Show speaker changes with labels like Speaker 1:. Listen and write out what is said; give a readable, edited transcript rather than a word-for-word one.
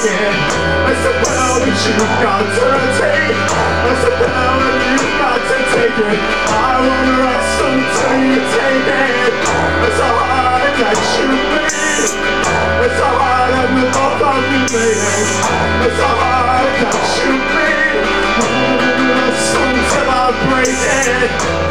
Speaker 1: it. I said, well, but you've got to take. I said, well, but you've got to take it. I won't rest until you take it. It's a heart that you bleed. It's a heart that we both have been bleeding. It's a heart that you bleed. I won't rest until I break it.